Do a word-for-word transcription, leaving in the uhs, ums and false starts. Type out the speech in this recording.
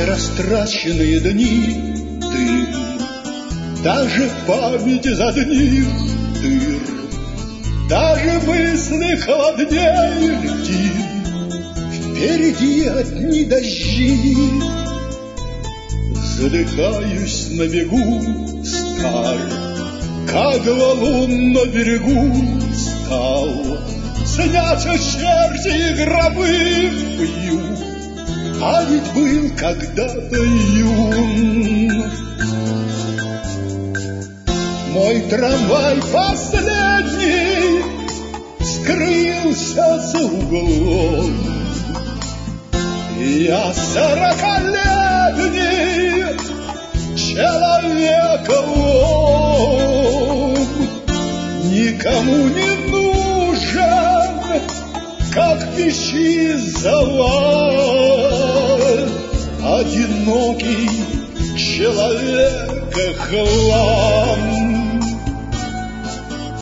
растраченные дни ты, даже память из одних дыр, даже мысли холоднее льдин. Впереди одни дожди, задыхаюсь на бегу, стар, как валун на берегу стал. Снятся черти и гробы пью, а ведь был когда-то юн. Мой трамвай последний скрылся за углом. Я сорокалетний человеком, никому не нужен, как пищи завал, одинокий человека хлам.